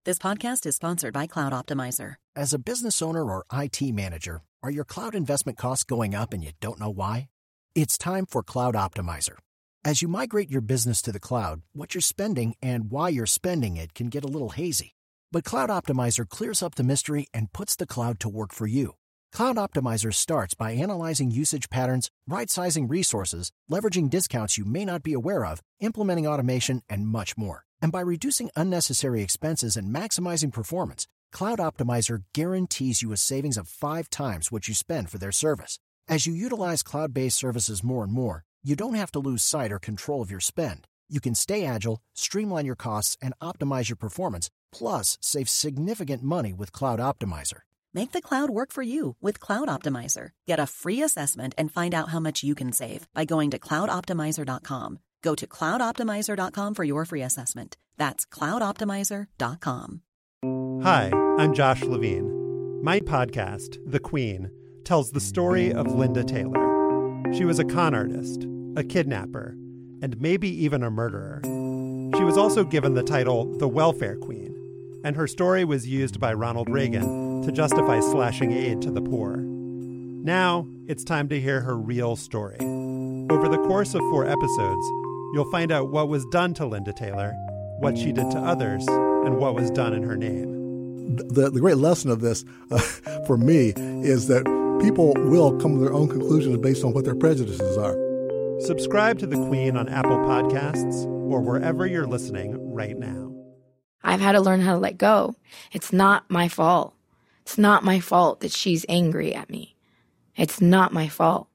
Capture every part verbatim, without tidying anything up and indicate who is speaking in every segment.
Speaker 1: This podcast is sponsored by Cloud Optimizer.
Speaker 2: As a business owner or I T manager, are your cloud investment costs going up and you don't know why? It's time for Cloud Optimizer. As you migrate your business to the cloud, what you're spending and why you're spending it can get a little hazy. But Cloud Optimizer clears up the mystery and puts the cloud to work for you. Cloud Optimizer starts by analyzing usage patterns, right-sizing resources, leveraging discounts you may not be aware of, implementing automation, and much more. And by reducing unnecessary expenses and maximizing performance, Cloud Optimizer guarantees you a savings of five times what you spend for their service. As you utilize cloud-based services more and more, you don't have to lose sight or control of your spend. You can stay agile, streamline your costs, and optimize your performance, plus save significant money with Cloud Optimizer.
Speaker 1: Make the cloud work for you with Cloud Optimizer. Get a free assessment and find out how much you can save by going to cloud optimizer dot com. Go to cloud optimizer dot com for your free assessment. That's cloud optimizer dot com.
Speaker 3: Hi, I'm Josh Levine. My podcast, The Queen, tells the story of Linda Taylor. She was a con artist, a kidnapper, and maybe even a murderer. She was also given the title the Welfare Queen, and her story was used by Ronald Reagan to justify slashing aid to the poor. Now, it's time to hear her real story. Over the course of four episodes, you'll find out what was done to Linda Taylor, what she did to others, and what was done in her name.
Speaker 4: The, the great lesson of this, uh, for me, is that people will come to their own conclusions based on what their prejudices are.
Speaker 3: Subscribe to The Queen on Apple Podcasts or wherever you're listening right now.
Speaker 5: I've had to learn how to let go. It's not my fault. It's not my fault that she's angry at me. It's not my fault.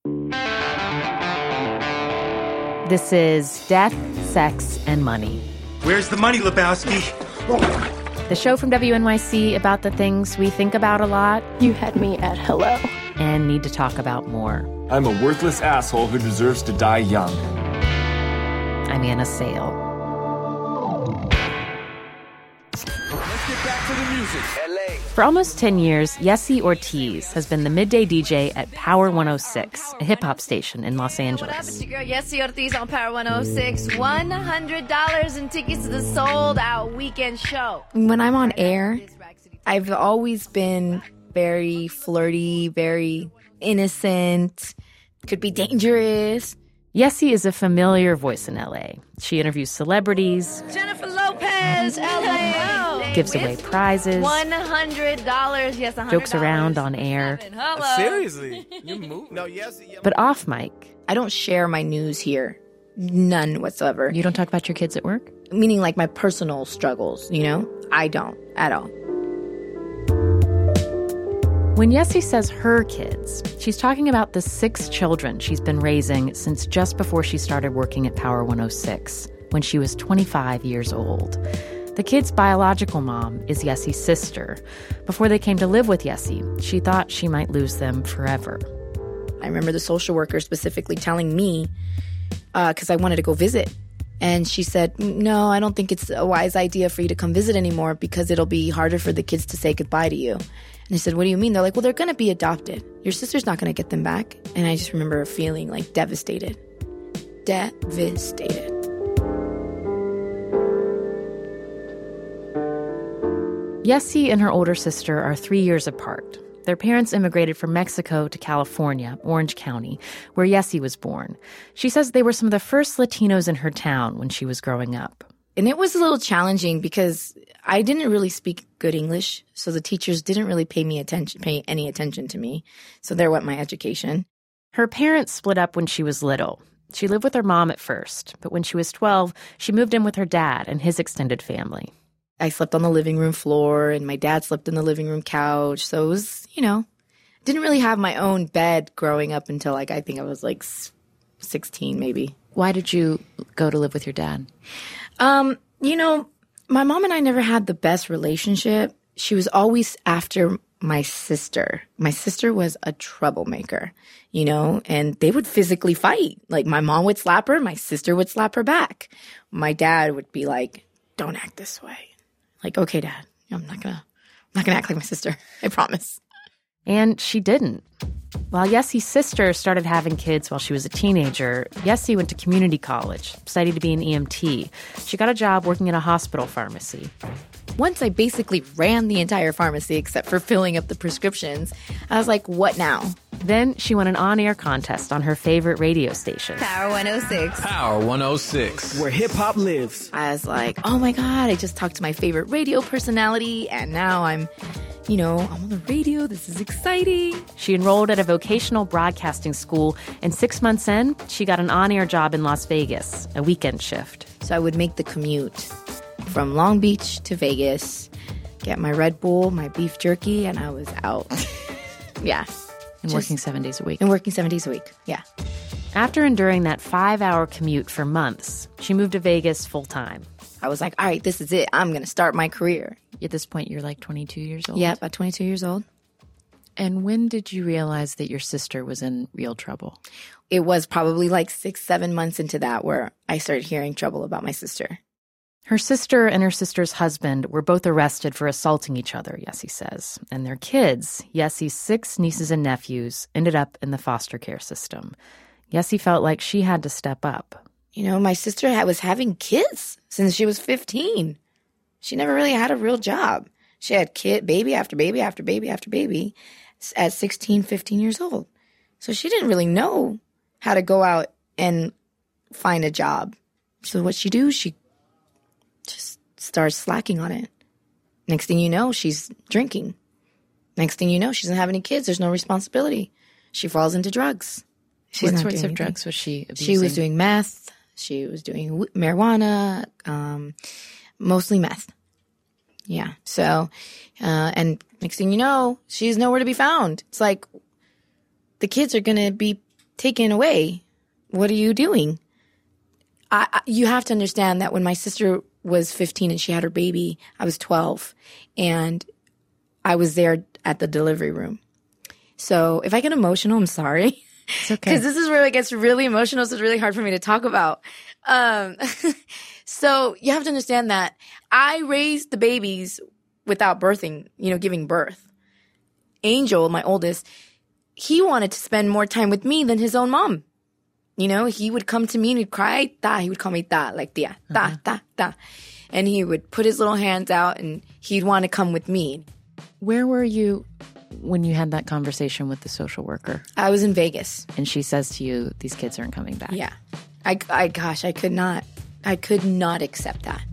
Speaker 6: This is Death, Sex, and Money.
Speaker 7: Where's the money, Lebowski?
Speaker 6: The show from W N Y C about the things we think about a lot.
Speaker 8: You had me at hello.
Speaker 6: And need to talk about more.
Speaker 9: I'm a worthless asshole who deserves to die young.
Speaker 6: I'm Anna Sale.
Speaker 7: Let's get back to the music. L A.
Speaker 6: For almost ten years, Yessie Ortiz has been the midday D J at Power one oh six, a hip-hop station in Los Angeles.
Speaker 10: What up, it's your girl Yessie Ortiz on Power one oh six. one hundred dollars in tickets to the sold-out weekend show.
Speaker 5: When I'm on air, I've always been very flirty, very innocent, could be dangerous.
Speaker 6: Yessie is a familiar voice in L A. She interviews celebrities.
Speaker 10: Jennifer Lopez, L A.
Speaker 6: Gives away prizes.
Speaker 10: one hundred dollars, yes, one hundred dollars.
Speaker 6: Jokes around on air.
Speaker 10: Hello.
Speaker 7: Seriously? You're moving. No, yes. Yeah.
Speaker 6: But off mic.
Speaker 5: I don't share my news here. None whatsoever.
Speaker 6: You don't talk about your kids at work?
Speaker 5: Meaning like my personal struggles, you know? I don't at all.
Speaker 6: When Yessie says her kids, she's talking about the six children she's been raising since just before she started working at Power one oh six, when she was twenty-five years old. The kids' biological mom is Yessie's sister. Before they came to live with Yessie, she thought she might lose them forever.
Speaker 5: I remember the social worker specifically telling me, because uh, I wanted to go visit, and she said, no, I don't think it's a wise idea for you to come visit anymore because it'll be harder for the kids to say goodbye to you. And I said, what do you mean? They're like, well, they're going to be adopted. Your sister's not going to get them back. And I just remember feeling like devastated. Devastated.
Speaker 6: Yessie and her older sister are three years apart. Their parents immigrated from Mexico to California, Orange County, where Yessie was born. She says they were some of the first Latinos in her town when she was growing up.
Speaker 5: And it was a little challenging because I didn't really speak good English, so the teachers didn't really pay me attention, pay any attention to me. So there went my education.
Speaker 6: Her parents split up when she was little. She lived with her mom at first, but when she was twelve, she moved in with her dad and his extended family.
Speaker 5: I slept on the living room floor, and my dad slept in the living room couch. So it was, you know, didn't really have my own bed growing up until, like, I think I was, like, sixteen maybe.
Speaker 6: Why did you go to live with your dad?
Speaker 5: Um, you know, my mom and I never had the best relationship. She was always after my sister. My sister was a troublemaker, you know, and they would physically fight. Like, my mom would slap her, my sister would slap her back. My dad would be like, don't act this way. Like, okay, Dad, I'm not gonna, I'm not gonna act like my sister. I promise.
Speaker 6: And she didn't. While Yessi's sister started having kids while she was a teenager, Yessi went to community college, studied to be an E M T. She got a job working at a hospital pharmacy.
Speaker 5: Once I basically ran the entire pharmacy except for filling up the prescriptions, I was like, what now?
Speaker 6: Then she won an on-air contest on her favorite radio station.
Speaker 10: Power one oh six.
Speaker 7: Power one oh six. Where hip-hop lives.
Speaker 5: I was like, oh my God, I just talked to my favorite radio personality, and now I'm, you know, I'm on the radio. This is exciting.
Speaker 6: She enrolled at a vocational broadcasting school, and six months in, she got an on-air job in Las Vegas, a weekend shift.
Speaker 5: So I would make the commute from Long Beach to Vegas, get my Red Bull, my beef jerky, and I was out. Yeah.
Speaker 6: And
Speaker 5: Just,
Speaker 6: working seven days a week.
Speaker 5: And working seven days a week, yeah.
Speaker 6: After enduring that five-hour commute for months, she moved to Vegas full-time.
Speaker 5: I was like, all right, this is it. I'm going to start my career.
Speaker 6: At this point, you're like twenty-two years old?
Speaker 5: Yeah, about twenty-two years old.
Speaker 6: And when did you realize that your sister was in real trouble?
Speaker 5: It was probably like six, seven months into that where I started hearing trouble about my sister.
Speaker 6: Her sister and her sister's husband were both arrested for assaulting each other, Yessi says. And their kids, Yessi's six nieces and nephews, ended up in the foster care system. Yessi felt like she had to step up.
Speaker 5: You know, my sister had, was having kids since she was fifteen. She never really had a real job. She had kid, baby after baby after baby after baby at sixteen, fifteen years old. So she didn't really know how to go out and find a job. So what she do, she just starts slacking on it. Next thing you know, she's drinking. Next thing you know, she doesn't have any kids. There's no responsibility. She falls into drugs. She's
Speaker 6: what
Speaker 5: not
Speaker 6: sorts
Speaker 5: doing
Speaker 6: of
Speaker 5: anything.
Speaker 6: drugs was she abusing?
Speaker 5: She was doing meth. She was doing w- marijuana, um, mostly meth. Yeah. So, uh, and next thing you know, she's nowhere to be found. It's like, the kids are going to be taken away. What are you doing? I, I, you have to understand that when my sister was fifteen and she had her baby, I was twelve, and I was there at the delivery room. So if I get emotional, I'm sorry.
Speaker 6: It's okay.
Speaker 5: Because this is where it gets really emotional, so it's really hard for me to talk about. Um, so you have to understand that I raised the babies without birthing, you know, giving birth. Angel, my oldest, he wanted to spend more time with me than his own mom. You know, he would come to me and he'd cry, ta. He would call me ta, like tia, ta, uh-huh. ta, ta. And he would put his little hands out and he'd want to come with me.
Speaker 6: Where were you when you had that conversation with the social worker?
Speaker 5: I was in Vegas.
Speaker 6: And she says to you, these kids aren't coming back.
Speaker 5: Yeah. I, I gosh, I could not, I could not accept that.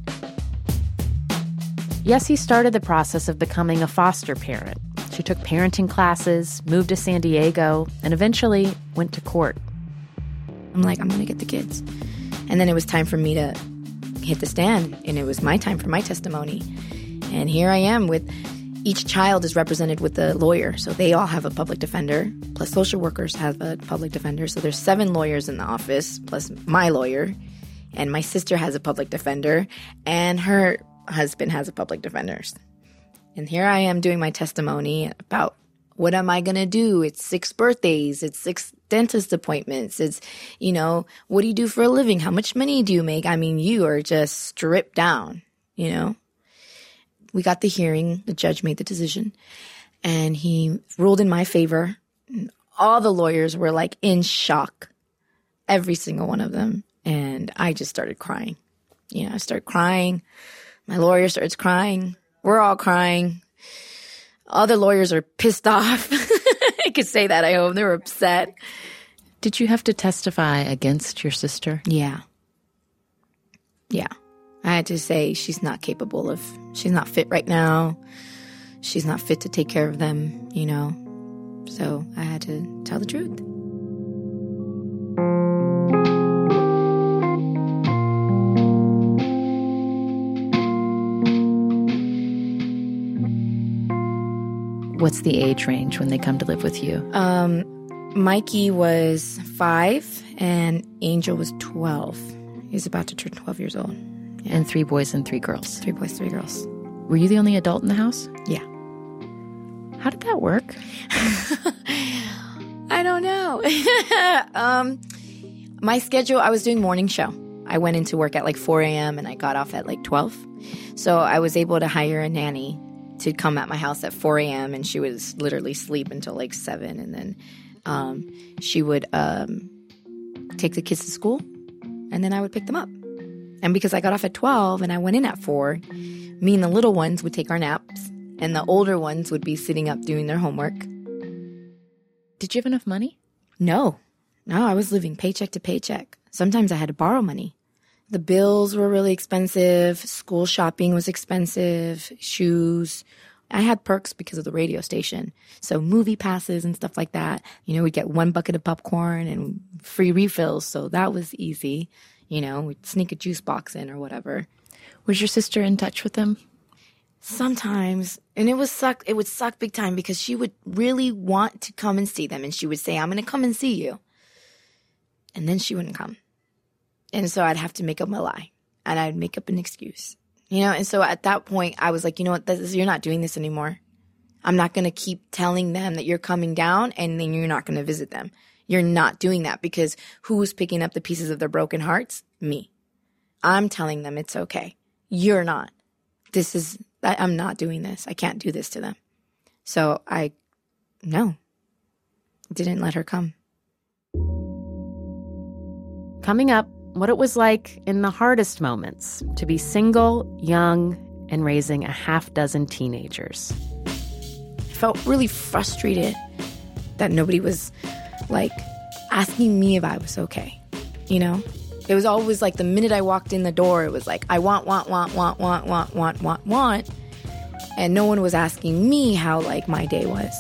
Speaker 6: Yessi started the process of becoming a foster parent. She took parenting classes, moved to San Diego, and eventually went to court.
Speaker 5: I'm like, I'm going to get the kids. And then it was time for me to hit the stand, and it was my time for my testimony. And here I am with each child is represented with a lawyer. So they all have a public defender, plus social workers have a public defender. So there's seven lawyers in the office, plus my lawyer. And my sister has a public defender, and her husband has a public defender. And here I am doing my testimony about what am I going to do? It's six birthdays. It's six dentist appointments. It's, you know, what do you do for a living? How much money do you make? I mean, you are just stripped down, you know. We got the hearing. The judge made the decision. And he ruled in my favor. All the lawyers were like in shock. Every single one of them. And I just started crying. You know, I started crying. My lawyer starts crying. We're all crying. Other lawyers are pissed off. I could say that, I hope. They were upset.
Speaker 6: Did you have to testify against your sister?
Speaker 5: Yeah. Yeah. I had to say she's not capable of, she's not fit right now. She's not fit to take care of them, you know. So I had to tell the truth.
Speaker 6: What's the age range when they come to live with you?
Speaker 5: Um, Mikey was five and Angel was twelve. He's about to turn twelve years old.
Speaker 6: Yeah. And three boys and three girls.
Speaker 5: Three boys, three girls.
Speaker 6: Were you the only adult in the house?
Speaker 5: Yeah.
Speaker 6: How did that work?
Speaker 5: I don't know. um, my schedule, I was doing morning show. I went into work at like four a.m. and I got off at like twelve. So I was able to hire a nanny to come at my house at four a.m. and she would literally sleep until like seven. And then um, she would um, take the kids to school, and then I would pick them up. And because I got off at twelve and I went in at four, me and the little ones would take our naps, and the older ones would be sitting up doing their homework.
Speaker 6: Did you have enough money?
Speaker 5: No. No, I was living paycheck to paycheck. Sometimes I had to borrow money. The bills were really expensive. School shopping was expensive. Shoes. I had perks because of the radio station. So movie passes and stuff like that. You know, we'd get one bucket of popcorn and free refills. So that was easy. You know, we'd sneak a juice box in or whatever.
Speaker 6: Was your sister in touch with them?
Speaker 5: Sometimes. And it was suck. It would suck big time because she would really want to come and see them. And she would say, I'm going to come and see you. And then she wouldn't come. And so I'd have to make up a lie. And I'd make up an excuse. You know, and so at that point, I was like, you know what, this is, you're not doing this anymore. I'm not going to keep telling them that you're coming down and then you're not going to visit them. You're not doing that because who's picking up the pieces of their broken hearts? Me. I'm telling them it's okay. You're not. This is, I, I'm not doing this. I can't do this to them. So I, no, didn't let her come.
Speaker 6: Coming up, what it was like in the hardest moments to be single, young, and raising a half dozen teenagers.
Speaker 5: I felt really frustrated that nobody was, like, asking me if I was okay, you know? It was always like the minute I walked in the door, it was like, I want, want, want, want, want, want, want, want, want. And no one was asking me how, like, my day was.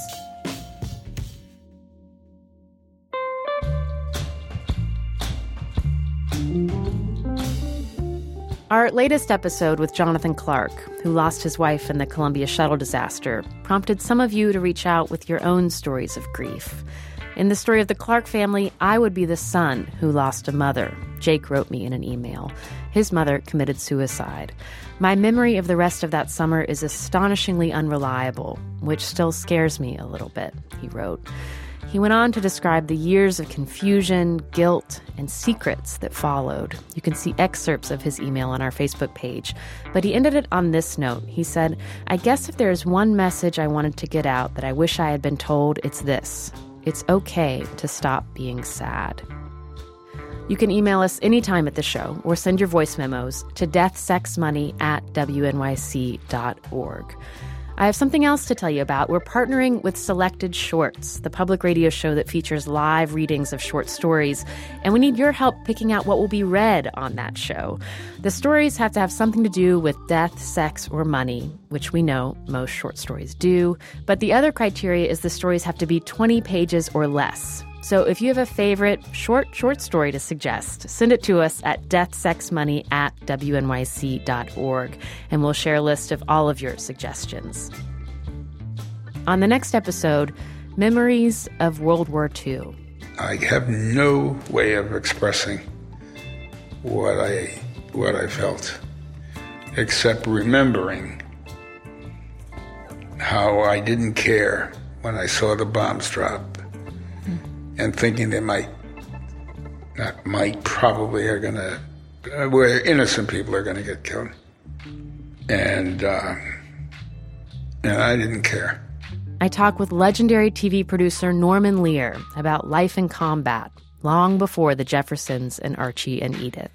Speaker 6: Our latest episode with Jonathan Clark, who lost his wife in the Columbia shuttle disaster, prompted some of you to reach out with your own stories of grief. In the story of the Clark family, I would be the son who lost a mother. Jake wrote me in an email. His mother committed suicide. My memory of the rest of that summer is astonishingly unreliable, which still scares me a little bit, he wrote. He went on to describe the years of confusion, guilt, and secrets that followed. You can see excerpts of his email on our Facebook page. But he ended it on this note. He said, I guess if there is one message I wanted to get out that I wish I had been told, it's this. It's okay to stop being sad. You can email us anytime at the show or send your voice memos to deathsexmoney at w n y c dot org. I have something else to tell you about. We're partnering with Selected Shorts, the public radio show that features live readings of short stories, and we need your help picking out what will be read on that show. The stories have to have something to do with death, sex, or money, which we know most short stories do, but the other criteria is the stories have to be twenty pages or less. So if you have a favorite short, short story to suggest, send it to us at deathsexmoney at w n y c dot org, and we'll share a list of all of your suggestions. On the next episode, memories of World War Two.
Speaker 8: I have no way of expressing what I, what I felt, except remembering how I didn't care when I saw the bombs drop. And thinking they might, not might, probably are going to, uh, where innocent people are going to get killed. And, uh, and I didn't care.
Speaker 6: I talk with legendary T V producer Norman Lear about life in combat, long before the Jeffersons and Archie and Edith.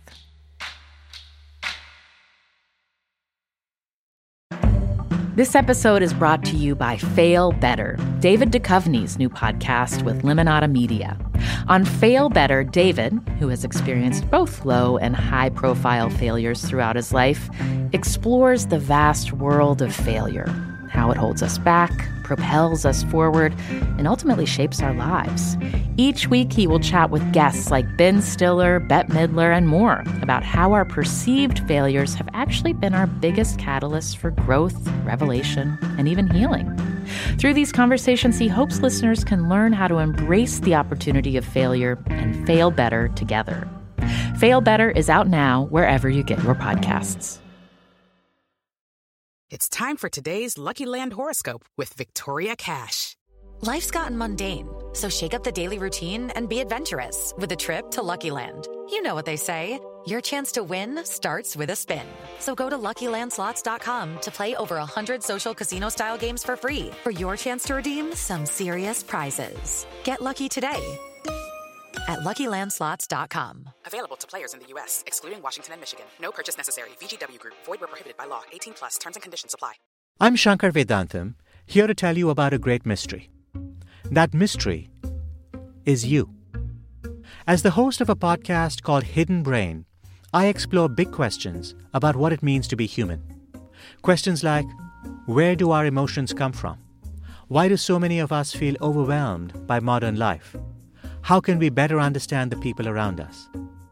Speaker 6: This episode is brought to you by Fail Better, David Duchovny's new podcast with Limonada Media. On Fail Better, David, who has experienced both low and high-profile failures throughout his life, explores the vast world of failure, how it holds us back, propels us forward, and ultimately shapes our lives. Each week, he will chat with guests like Ben Stiller, Bette Midler, and more about how our perceived failures have actually been our biggest catalysts for growth, revelation, and even healing. Through these conversations, he hopes listeners can learn how to embrace the opportunity of failure and fail better together. Fail Better is out now wherever you get your podcasts.
Speaker 11: It's time for today's Lucky Land horoscope with Victoria Cash. Life's gotten mundane, so shake up the daily routine and be adventurous with a trip to Lucky Land. You know what they say, your chance to win starts with a spin. So go to Lucky Land Slots dot com to play over one hundred social casino-style games for free for your chance to redeem some serious prizes. Get lucky today at Lucky Land Slots dot com.
Speaker 12: Available to players in the U S, excluding Washington and Michigan. No purchase necessary. V G W Group. Void where prohibited by law. eighteen plus. Terms and conditions apply.
Speaker 13: I'm Shankar Vedantam, here to tell you about a great mystery. That mystery is you. As the host of a podcast called Hidden Brain, I explore big questions about what it means to be human. Questions like, where do our emotions come from? Why do so many of us feel overwhelmed by modern life? How can we better understand the people around us?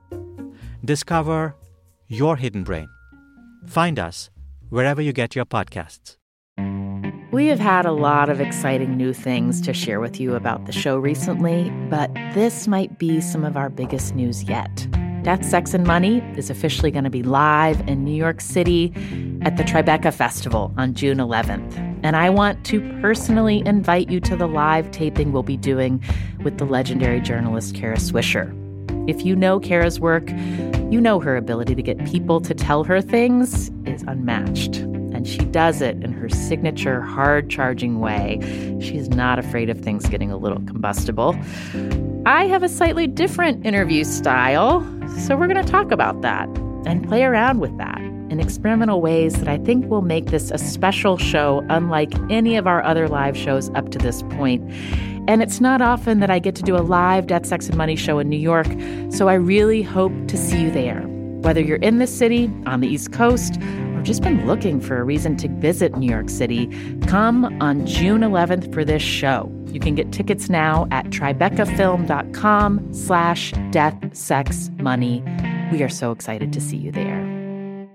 Speaker 13: Discover your hidden brain. Find us wherever you get your podcasts.
Speaker 6: We have had a lot of exciting new things to share with you about the show recently, but this might be some of our biggest news yet. Death, Sex, and Money is officially going to be live in New York City at the Tribeca Festival on June eleventh. And I want to personally invite you to the live taping we'll be doing with the legendary journalist Kara Swisher. If you know Kara's work, you know her ability to get people to tell her things is unmatched. And she does it in her signature hard-charging way. She's not afraid of things getting a little combustible. I have a slightly different interview style, so we're going to talk about that and play around with that in experimental ways that I think will make this a special show unlike any of our other live shows up to this point. And it's not often that I get to do a live Death, Sex, and Money show in New York, so I really hope to see you there. Whether you're in the city, on the East Coast, or just been looking for a reason to visit New York City, come on June eleventh for this show. You can get tickets now at tribecafilm.com slash death, sex, money. We are so excited to see you there.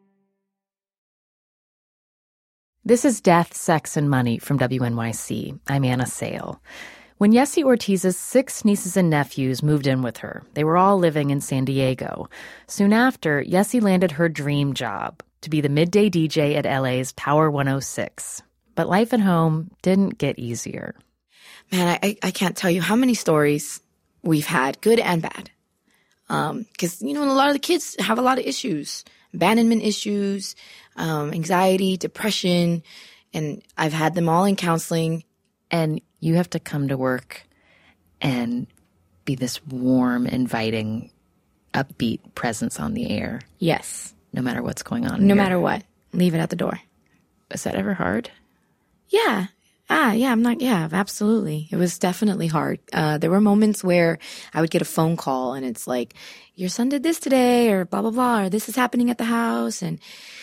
Speaker 6: This is Death, Sex, and Money from W N Y C. I'm Anna Sale. When Yessie Ortiz's six nieces and nephews moved in with her, they were all living in San Diego. Soon after, Yessie landed her dream job, to be the midday D J at L A's Power one oh six. But life at home didn't get easier.
Speaker 5: Man, I, I can't tell you how many stories we've had, good and bad. Because, um, you know, a lot of the kids have a lot of issues, abandonment issues, um, anxiety, depression, and I've had them all in counseling.
Speaker 6: And you have to come to work and be this warm, inviting, upbeat presence on the air.
Speaker 5: Yes.
Speaker 6: No matter what's going on.
Speaker 5: No matter what. Leave it at the door.
Speaker 6: Is that ever hard?
Speaker 5: Yeah. Ah, yeah, I'm not, yeah, absolutely. It was definitely hard. Uh, there were moments where I would get a phone call and it's like, your son did this today or blah, blah, blah, or this is happening at the house. And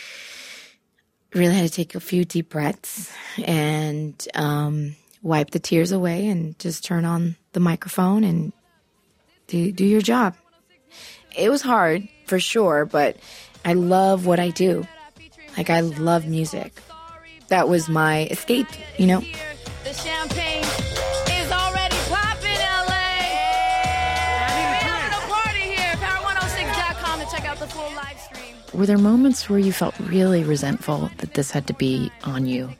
Speaker 5: really had to take a few deep breaths and, um, wipe the tears away and just turn on the microphone and do, do your job. It was hard, for sure, but I love what I do. Like, I love music. That was my escape, you know?
Speaker 10: The champagne is already popping, L A. We're having a party here. power one oh six dot com to check out the full live stream.
Speaker 6: Were there moments where you felt really resentful that this had to be on you?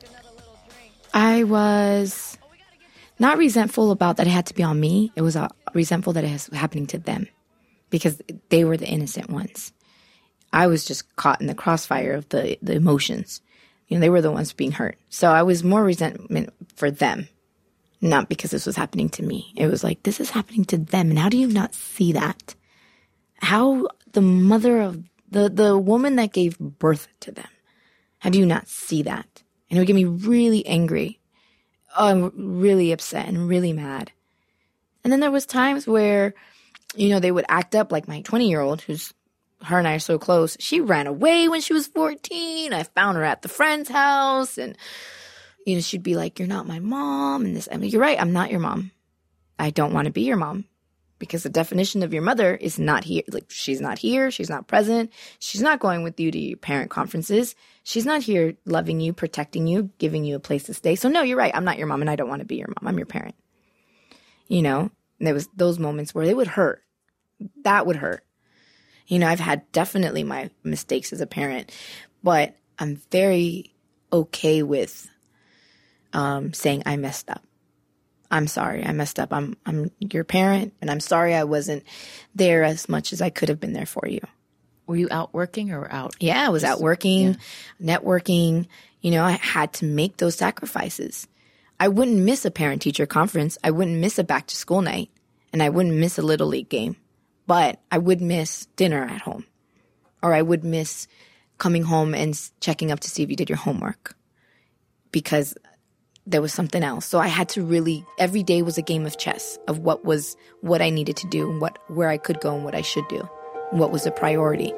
Speaker 5: I was not resentful about that it had to be on me. It was uh, resentful that it was happening to them because they were the innocent ones. I was just caught in the crossfire of the, the emotions. You know, they were the ones being hurt. So I was more resentment for them, not because this was happening to me. It was like, this is happening to them. And how do you not see that? How the mother of the, the woman that gave birth to them, how do you not see that? And it would get me really angry. Oh, I'm really upset and really mad. And then there was times where, you know, they would act up like my twenty-year-old, who's, her and I are so close. She ran away when she was fourteen. I found her at the friend's house. And, you know, she'd be like, you're not my mom. And this, I mean, you're right, I'm not your mom. I don't want to be your mom. Because the definition of your mother is not here. Like, she's not here. She's not present. She's not going with you to your parent conferences. She's not here loving you, protecting you, giving you a place to stay. So, no, you're right. I'm not your mom, and I don't want to be your mom. I'm your parent. You know? And there was those moments where they would hurt. That would hurt. You know, I've had definitely my mistakes as a parent. But I'm very okay with um, saying I messed up. I'm sorry. I messed up. I'm I'm your parent, and I'm sorry I wasn't there as much as I could have been there for you.
Speaker 6: Were you out working or out?
Speaker 5: Yeah, I was out working, yeah. networking. You know, I had to make those sacrifices. I wouldn't miss a parent-teacher conference. I wouldn't miss a back-to-school night, and I wouldn't miss a Little League game. But I would miss dinner at home, or I would miss coming home and checking up to see if you did your homework because there was something else. So I had to really, every day was a game of chess of what was, what I needed to do and what, where I could go and what I should do, and what was a priority.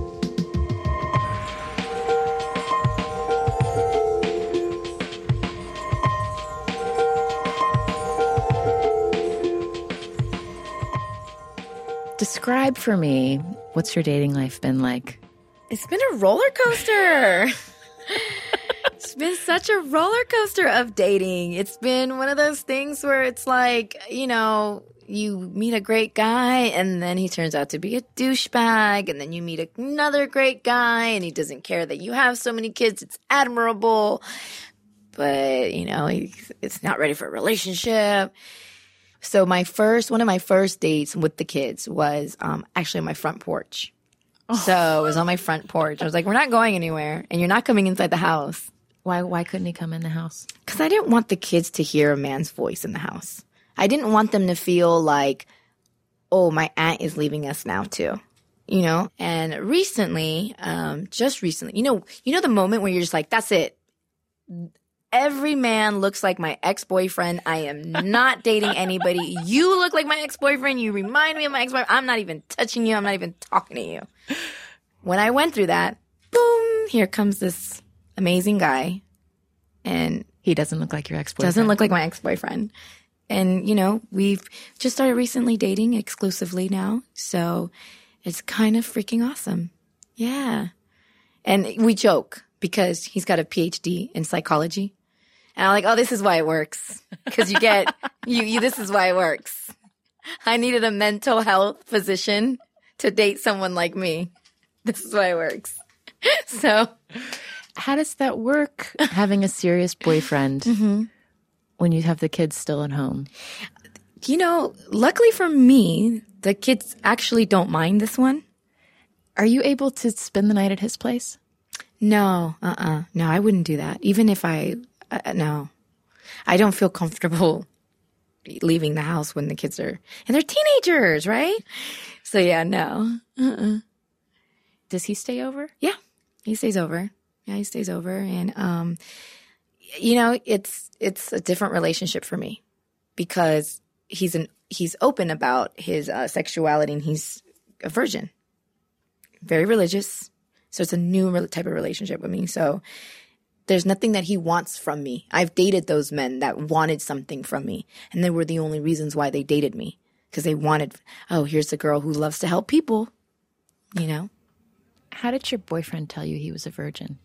Speaker 6: Describe for me, what's your dating life been like?
Speaker 5: It's been a roller coaster. It's been such a roller coaster of dating. It's been one of those things where it's like, you know, you meet a great guy and then he turns out to be a douchebag, and then you meet another great guy and he doesn't care that you have so many kids. It's admirable, but, you know, he's, it's not ready for a relationship. So my first, one of my first dates with the kids was um, actually on my front porch. Oh. So it was on my front porch. I was like, we're not going anywhere, and you're not coming inside the house.
Speaker 6: Why Why couldn't he come in the house?
Speaker 5: Because I didn't want the kids to hear a man's voice in the house. I didn't want them to feel like, oh, my aunt is leaving us now too. You know? And recently, um, just recently, you know, you know the moment where you're just like, that's it. Every man looks like my ex-boyfriend. I am not dating anybody. You look like my ex-boyfriend. You remind me of my ex-boyfriend. I'm not even touching you. I'm not even talking to you. When I went through that, boom, here comes this amazing guy. And
Speaker 6: he doesn't look like your ex-boyfriend.
Speaker 5: Doesn't look like my ex-boyfriend. And, you know, we've just started recently dating exclusively now. So it's kind of freaking awesome. Yeah. And we joke because he's got a P H D in psychology. And I'm like, oh, this is why it works. Because you get, you, you, this is why it works. I needed a mental health physician to date someone like me. This is why it works. So.
Speaker 6: How does that work, having a serious boyfriend mm-hmm. when you have the kids still at home?
Speaker 5: You know, luckily for me, the kids actually don't mind this one.
Speaker 6: Are you able to spend the night at his place?
Speaker 5: No, uh-uh. No, I wouldn't do that. Even if I, uh, no. I don't feel comfortable leaving the house when the kids are, and they're teenagers, right? So yeah, no. Uh-uh.
Speaker 6: Does he stay over?
Speaker 5: Yeah, he stays over. Yeah, he stays over. And, um, you know, it's it's a different relationship for me because he's an he's open about his uh, sexuality, and he's a virgin, very religious. So it's a new re- type of relationship with me. So there's nothing that he wants from me. I've dated those men that wanted something from me, and they were the only reasons why they dated me, because they wanted, oh, here's a girl who loves to help people, you know?
Speaker 6: How did your boyfriend tell you he was a virgin?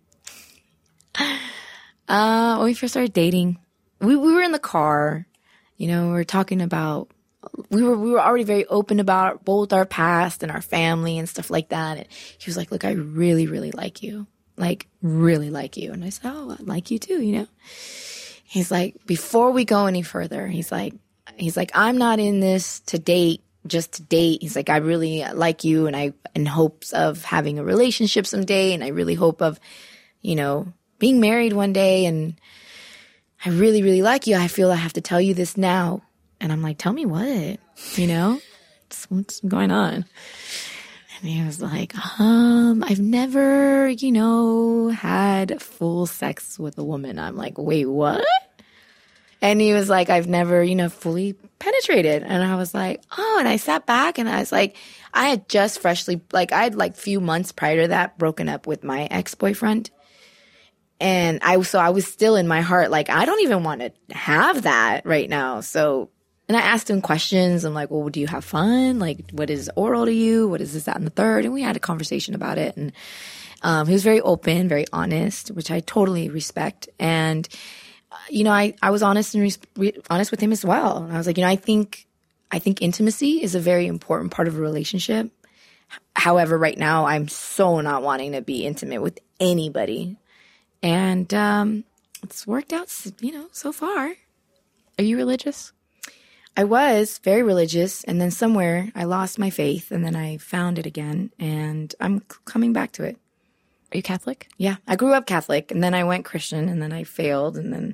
Speaker 5: Uh, when we first started dating, we, we were in the car, you know, we were talking about, we were, we were already very open about both our past and our family and stuff like that. And he was like, look, I really, really like you. Like, really like you. And I said, oh, I like you too, you know? He's like, before we go any further, he's like, he's like, I'm not in this to date, just to date. He's like, I really like you, and I, in hopes of having a relationship someday, and I really hope of, you know, being married one day, and I really, really like you. I feel I have to tell you this now. And I'm like, tell me what? You know? What's going on? And he was like, um, I've never, you know, had full sex with a woman. I'm like, wait, what? And he was like, I've never, you know, fully penetrated. And I was like, oh, and I sat back and I was like, I had just freshly, like, I had like few months prior to that broken up with my ex-boyfriend. And I, so I was still in my heart, like, I don't even want to have that right now. So, and I asked him questions. I'm like, well, do you have fun? Like, what is oral to you? What is this, that, and the third? And we had a conversation about it. And, um, he was very open, very honest, which I totally respect. And, uh, you know, I, I was honest and re- re- honest with him as well. And I was like, you know, I think, I think intimacy is a very important part of a relationship. However, right now, I'm so not wanting to be intimate with anybody. And um, it's worked out, you know, so far.
Speaker 6: Are you religious?
Speaker 5: I was very religious, and then somewhere I lost my faith, and then I found it again, and I'm coming back to it.
Speaker 6: Are you Catholic?
Speaker 5: Yeah. I grew up Catholic, and then I went Christian, and then I failed, and then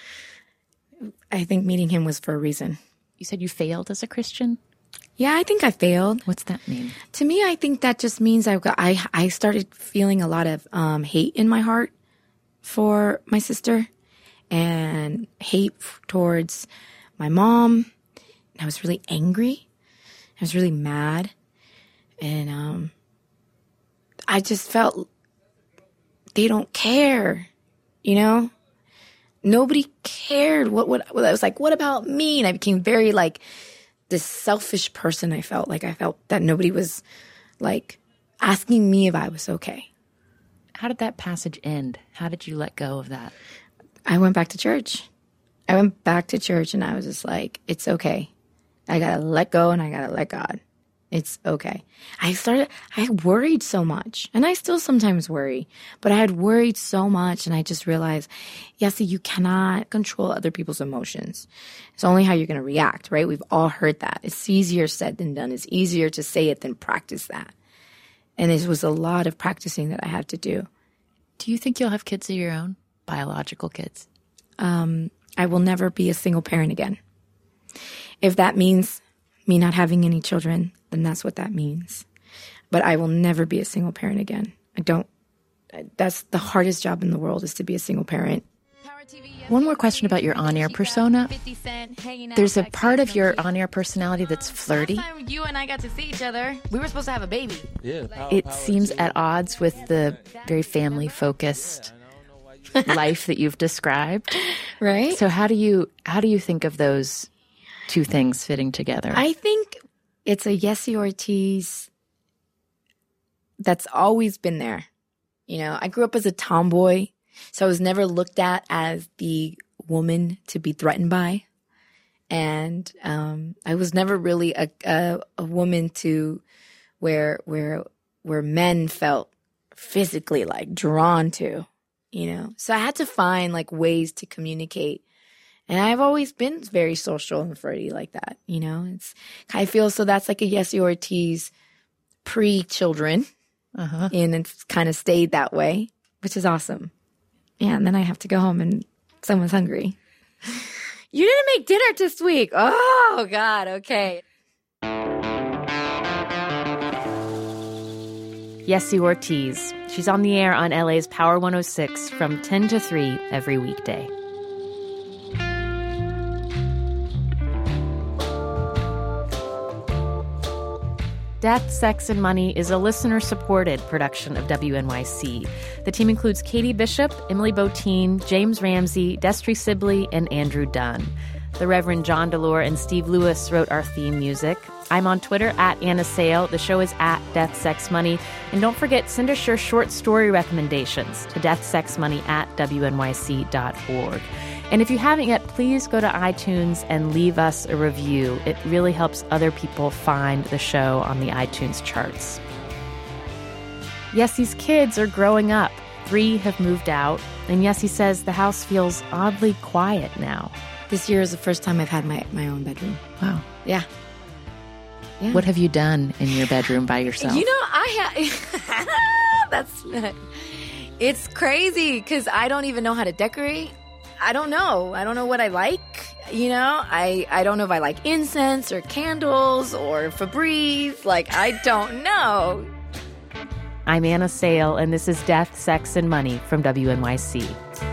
Speaker 5: I think meeting him was for a reason.
Speaker 6: You said you failed as a Christian?
Speaker 5: Yeah, I think I failed.
Speaker 6: What's that mean?
Speaker 5: To me, I think that just means I got, I I started feeling a lot of um, hate in my heart for my sister, and hate towards my mom. I was really angry. I was really mad. And um, I just felt they don't care, you know? Nobody cared. What, what, I was like, what about me? And I became very like this selfish person. I felt like I felt that nobody was like asking me if I was okay.
Speaker 6: How did that passage end? How did you let go of that?
Speaker 5: I went back to church. I went back to church and I was just like, it's okay. I got to let go and I got to let God. It's okay. I started, I worried so much, and I still sometimes worry, but I had worried so much, and I just realized, yes, you cannot control other people's emotions. It's only how you're going to react, right? We've all heard that. It's easier said than done. It's easier to say it than practice that. And it was a lot of practicing that I had to do.
Speaker 6: Do you think you'll have kids of your own? Biological kids?
Speaker 5: Um, I will never be a single parent again. If that means me not having any children, then that's what that means. But I will never be a single parent again. I don't, that's the hardest job in the world, is to be a single parent.
Speaker 6: One more question about your on-air persona. There's a part of your on-air personality that's flirty.
Speaker 10: Last time you and I got to see each other, we were supposed to have a baby.
Speaker 9: Yeah.
Speaker 6: It seems at odds with the very family-focused life that you've described.
Speaker 5: Right?
Speaker 6: So how do you how do you think of those two things fitting together?
Speaker 5: I think it's a Yessie Ortiz that's always been there. You know, I grew up as a tomboy, so I was never looked at as the woman to be threatened by. And um, I was never really a, a, a woman to where where where men felt physically like drawn to, you know. So I had to find like ways to communicate. And I've always been very social and flirty like that, you know. It's I feel so that's like a Yessie Ortiz pre-children,
Speaker 6: uh-huh.
Speaker 5: and it's kind of stayed that way, which is awesome. Yeah, and then I have to go home and someone's hungry. You didn't make dinner this week. Oh, God, okay.
Speaker 6: Yessie Ortiz. She's on the air on L A's Power one oh six from ten to three every weekday. Death, Sex, and Money is a listener-supported production of W N Y C. The team includes Katie Bishop, Emily Botine, James Ramsey, Destry Sibley, and Andrew Dunn. The Reverend John Delore and Steve Lewis wrote our theme music. I'm on Twitter at Anna Sale. The show is at Death, Sex, Money. And don't forget, send us your short story recommendations to deathsexmoney at W N Y C dot org. And if you haven't yet, please go to iTunes and leave us a review. It really helps other people find the show on the iTunes charts. Yessie's kids are growing up. Three have moved out, and Yessie says the house feels oddly quiet now.
Speaker 5: This year is the first time I've had my, my own bedroom.
Speaker 6: Wow.
Speaker 5: Yeah. yeah.
Speaker 6: What have you done in your bedroom by yourself?
Speaker 5: You know, I have... That's... It's crazy, because I don't even know how to decorate. I don't know. I don't know what I like. You know, I, I don't know if I like incense or candles or Febreze. Like, I don't know.
Speaker 6: I'm Anna Sale, and this is Death, Sex, and Money from W N Y C.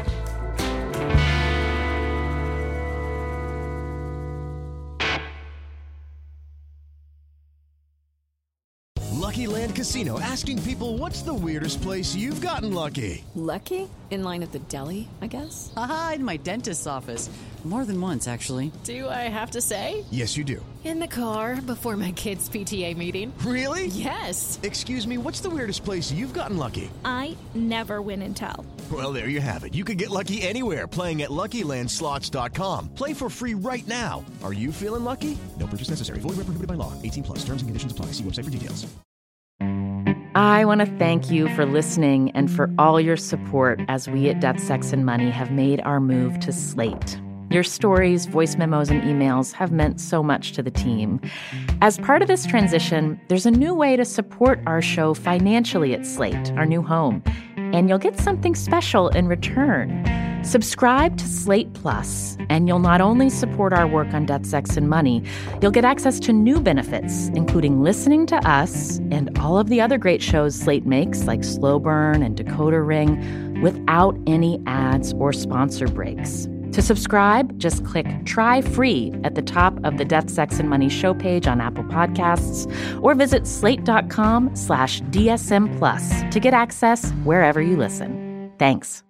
Speaker 14: Lucky Land Casino, asking people, what's the weirdest place you've gotten lucky?
Speaker 15: Lucky? In line at the deli, I guess?
Speaker 16: Aha, in my dentist's office. More than once, actually.
Speaker 15: Do I have to say?
Speaker 14: Yes, you do.
Speaker 15: In the car before my kids' P T A meeting.
Speaker 14: Really?
Speaker 15: Yes.
Speaker 14: Excuse me, what's the weirdest place you've gotten lucky?
Speaker 17: I never win and tell.
Speaker 14: Well, there you have it. You can get lucky anywhere, playing at Lucky Land Slots dot com. Play for free right now. Are you feeling lucky? No purchase necessary. Void where prohibited by law. eighteen plus. Terms and conditions apply. See website for details.
Speaker 6: I want to thank you for listening and for all your support as we at Death, Sex, and Money have made our move to Slate. Your stories, voice memos, and emails have meant so much to the team. As part of this transition, there's a new way to support our show financially at Slate, our new home, and you'll get something special in return. Subscribe to Slate Plus, and you'll not only support our work on Death, Sex, and Money, you'll get access to new benefits, including listening to us and all of the other great shows Slate makes, like Slow Burn and Decoder Ring, without any ads or sponsor breaks. To subscribe, just click Try Free at the top of the Death, Sex, and Money show page on Apple Podcasts, or visit slate.com slash DSM Plus to get access wherever you listen. Thanks.